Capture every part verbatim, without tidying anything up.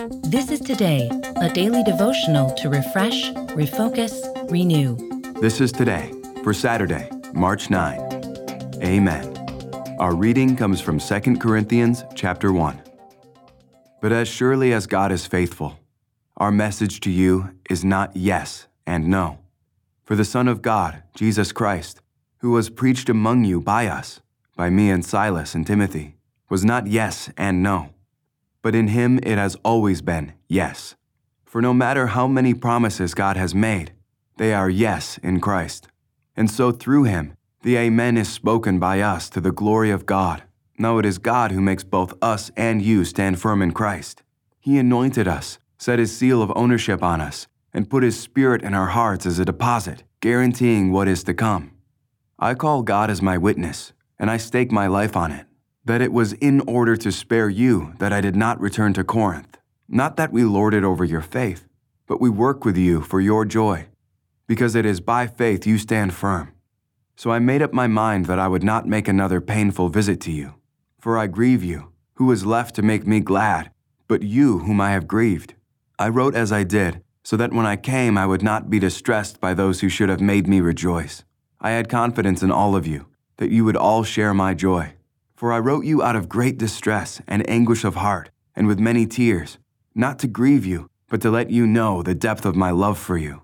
This is Today, a daily devotional to refresh, refocus, renew. This is Today for Saturday, March ninth. Amen. Our reading comes from Second Corinthians chapter one. But as surely as God is faithful, our message to you is not yes and no. For the Son of God, Jesus Christ, who was preached among you by us, by me and Silas and Timothy, was not yes and no. But in him it has always been yes. For no matter how many promises God has made, they are yes in Christ. And so through him, the Amen is spoken by us to the glory of God. Now it is God who makes both us and you stand firm in Christ. He anointed us, set his seal of ownership on us, and put his Spirit in our hearts as a deposit, guaranteeing what is to come. I call God as my witness, and I stake my life on it, that it was in order to spare you that I did not return to Corinth. Not that we lord it over your faith, but we work with you for your joy, because it is by faith you stand firm. So I made up my mind that I would not make another painful visit to you, for I grieve you, who is left to make me glad, but you whom I have grieved. I wrote as I did, so that when I came I would not be distressed by those who should have made me rejoice. I had confidence in all of you, that you would all share my joy. For I wrote you out of great distress and anguish of heart, and with many tears, not to grieve you, but to let you know the depth of my love for you.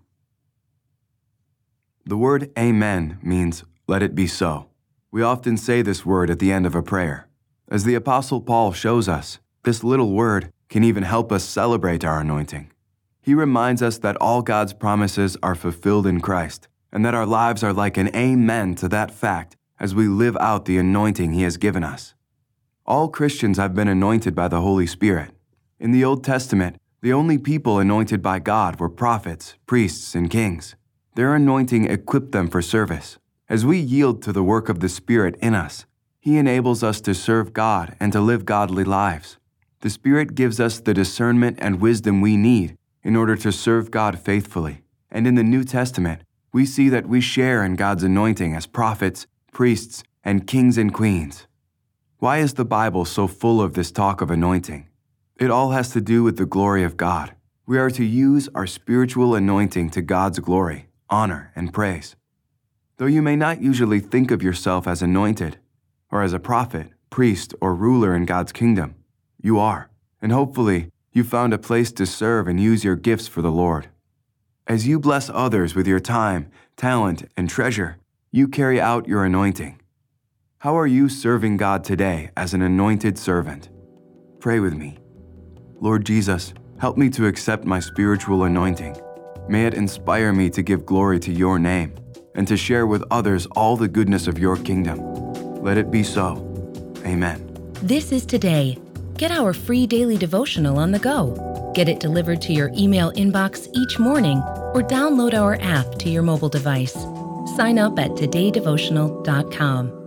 The word Amen means, let it be so. We often say this word at the end of a prayer. As the Apostle Paul shows us, this little word can even help us celebrate our anointing. He reminds us that all God's promises are fulfilled in Christ, and that our lives are like an amen to that fact as we live out the anointing he has given us. All Christians have been anointed by the Holy Spirit. In the Old Testament, the only people anointed by God were prophets, priests, and kings. Their anointing equipped them for service. As we yield to the work of the Spirit in us, he enables us to serve God and to live godly lives. The Spirit gives us the discernment and wisdom we need in order to serve God faithfully. And in the New Testament, we see that we share in God's anointing as prophets, priests, and kings and queens. Why is the Bible so full of this talk of anointing? It all has to do with the glory of God. We are to use our spiritual anointing to God's glory, honor, and praise. Though you may not usually think of yourself as anointed, or as a prophet, priest, or ruler in God's kingdom, you are, and hopefully, you found a place to serve and use your gifts for the Lord. As you bless others with your time, talent, and treasure, you carry out your anointing. How are you serving God today as an anointed servant? Pray with me. Lord Jesus, help me to accept my spiritual anointing. May it inspire me to give glory to your name and to share with others all the goodness of your kingdom. Let it be so. Amen. This is Today. Get our free daily devotional on the go. Get it delivered to your email inbox each morning or download our app to your mobile device. Sign up at today devotional dot com.